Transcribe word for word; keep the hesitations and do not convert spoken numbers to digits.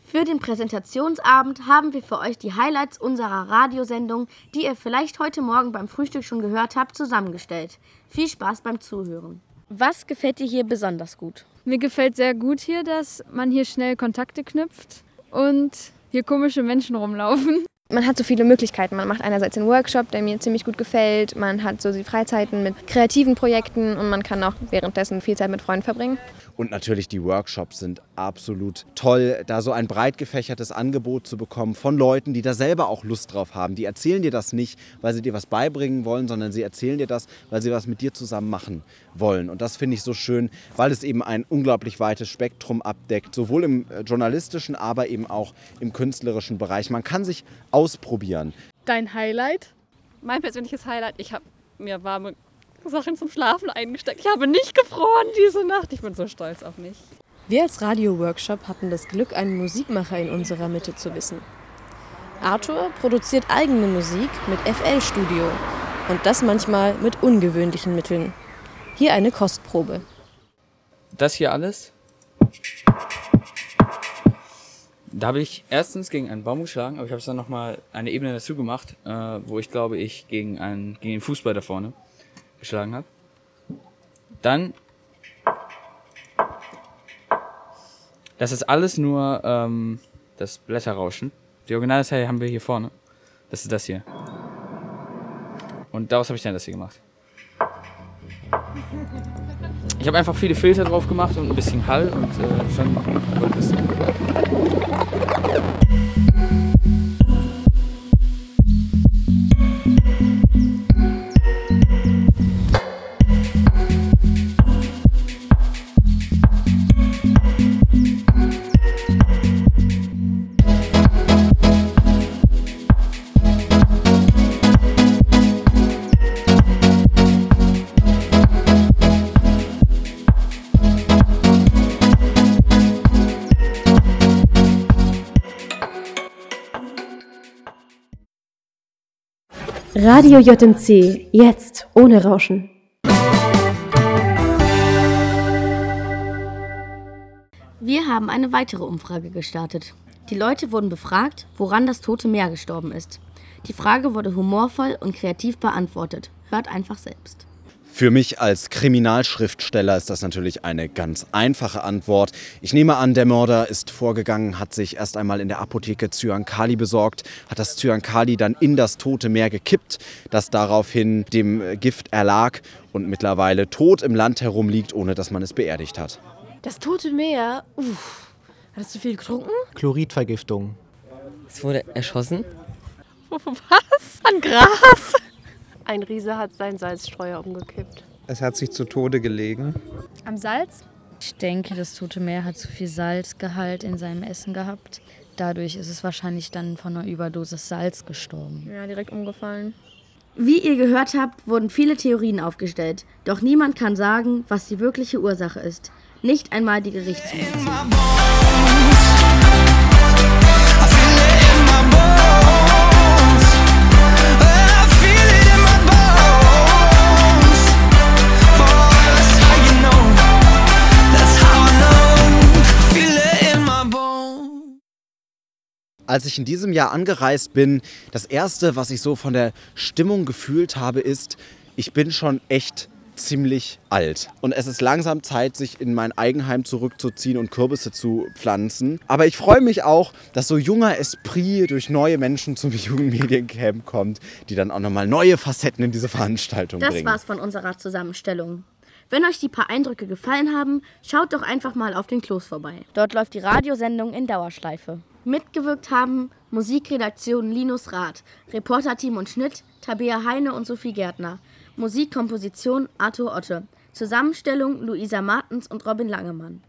Für den Präsentationsabend haben wir für euch die Highlights unserer Radiosendung, die ihr vielleicht heute Morgen beim Frühstück schon gehört habt, zusammengestellt. Viel Spaß beim Zuhören. Was gefällt dir hier besonders gut? Mir gefällt sehr gut hier, dass man hier schnell Kontakte knüpft und hier komische Menschen rumlaufen. Man hat so viele Möglichkeiten. Man macht einerseits den Workshop, der mir ziemlich gut gefällt. Man hat so die Freizeiten mit kreativen Projekten und man kann auch währenddessen viel Zeit mit Freunden verbringen. Und natürlich die Workshops sind absolut toll, da so ein breit gefächertes Angebot zu bekommen von Leuten, die da selber auch Lust drauf haben. Die erzählen dir das nicht, weil sie dir was beibringen wollen, sondern sie erzählen dir das, weil sie was mit dir zusammen machen wollen. Und das finde ich so schön, weil es eben ein unglaublich weites Spektrum abdeckt, sowohl im journalistischen, aber eben auch im künstlerischen Bereich. Man kann sich ausprobieren. Dein Highlight? Mein persönliches Highlight, ich habe mir warme Sachen zum Schlafen eingesteckt. Ich habe nicht gefroren diese Nacht. Ich bin so stolz auf mich. Wir als Radio-Workshop hatten das Glück, einen Musikmacher in unserer Mitte zu wissen. Arthur produziert eigene Musik mit F L-Studio und das manchmal mit ungewöhnlichen Mitteln. Hier eine Kostprobe. Das hier alles, da habe ich erstens gegen einen Baum geschlagen, aber ich habe es dann nochmal eine Ebene dazu gemacht, äh, wo ich glaube ich gegen, einen, gegen den Fußball da vorne geschlagen habe. Dann, das ist alles nur ähm, das Blätterrauschen. Die Originaldatei haben wir hier vorne. Das ist das hier. Und daraus habe ich dann das hier gemacht. Ich habe einfach viele Filter drauf gemacht und ein bisschen Hall und äh, schon wurde das. Radio J M C, jetzt ohne Rauschen. Wir haben eine weitere Umfrage gestartet. Die Leute wurden befragt, woran das Tote Meer gestorben ist. Die Frage wurde humorvoll und kreativ beantwortet. Hört einfach selbst. Für mich als Kriminalschriftsteller ist das natürlich eine ganz einfache Antwort. Ich nehme an, der Mörder ist vorgegangen, hat sich erst einmal in der Apotheke Cyankali besorgt, hat das Cyankali dann in das Tote Meer gekippt, das daraufhin dem Gift erlag und mittlerweile tot im Land herumliegt, ohne dass man es beerdigt hat. Das Tote Meer? Uff. Hattest du viel getrunken? Chloridvergiftung. Es wurde erschossen. Was? An Gras? Ein Riese hat seinen Salzstreuer umgekippt. Es hat sich zu Tode gelegen. Am Salz? Ich denke, das Tote Meer hat zu viel Salzgehalt in seinem Essen gehabt. Dadurch ist es wahrscheinlich dann von einer Überdosis Salz gestorben. Ja, direkt umgefallen. Wie ihr gehört habt, wurden viele Theorien aufgestellt. Doch niemand kann sagen, was die wirkliche Ursache ist. Nicht einmal die Gerichtsmedizin. Als ich in diesem Jahr angereist bin, das Erste, was ich so von der Stimmung gefühlt habe, ist, ich bin schon echt ziemlich alt. Und es ist langsam Zeit, sich in mein Eigenheim zurückzuziehen und Kürbisse zu pflanzen. Aber ich freue mich auch, dass so junger Esprit durch neue Menschen zum Jugendmediencamp kommt, die dann auch nochmal neue Facetten in diese Veranstaltung Das bringen. war's von unserer Zusammenstellung. Wenn euch die paar Eindrücke gefallen haben, schaut doch einfach mal auf den Klos vorbei. Dort läuft die Radiosendung in Dauerschleife. Mitgewirkt haben Musikredaktion Linus Rath, Reporterteam und Schnitt Tabea Heine und Sophie Gärtner, Musikkomposition Arthur Otte, Zusammenstellung Luisa Martens und Robin Langemann.